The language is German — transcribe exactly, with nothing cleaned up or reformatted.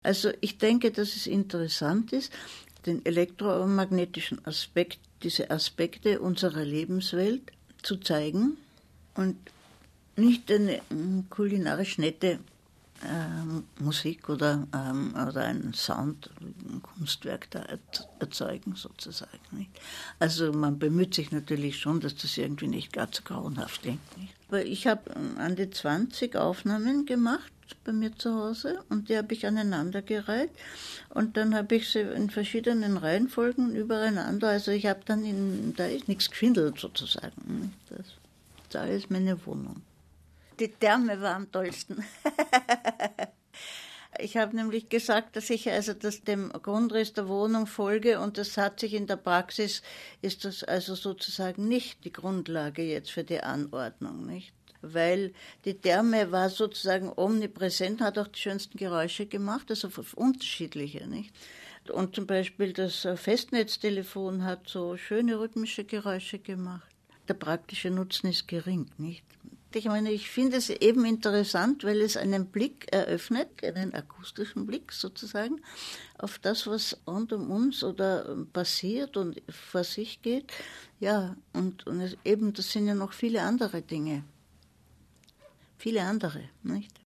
Also ich denke, dass es interessant ist, den elektromagnetischen Aspekt, diese Aspekte unserer Lebenswelt zu zeigen und nicht eine kulinarisch nette äh, Musik oder, ähm, oder ein Sound, ein Kunstwerk da erzeugen sozusagen. Nicht? Also man bemüht sich natürlich schon, dass das irgendwie nicht ganz so grauenhaft klingt. Nicht? Aber ich habe an die zwanzig Aufnahmen gemacht bei mir zu Hause und die habe ich aneinandergereiht und dann habe ich sie in verschiedenen Reihenfolgen übereinander, also ich habe dann, in, da ist nichts geschwindelt sozusagen. Das, da ist meine Wohnung. Die Therme war am tollsten. Ich habe nämlich gesagt, dass ich also das dem Grundriss der Wohnung folge und das hat sich in der Praxis, ist das also sozusagen nicht die Grundlage jetzt für die Anordnung, nicht? Weil die Therme war sozusagen omnipräsent, hat auch die schönsten Geräusche gemacht, also unterschiedliche, nicht? Und zum Beispiel das Festnetztelefon hat so schöne rhythmische Geräusche gemacht. Der praktische Nutzen ist gering, nicht? Ich meine, ich finde es eben interessant, weil es einen Blick eröffnet, einen akustischen Blick sozusagen, auf das, was rund um uns oder passiert und vor sich geht. Ja, und, und es, eben, das sind ja noch viele andere Dinge. Viele andere, nicht?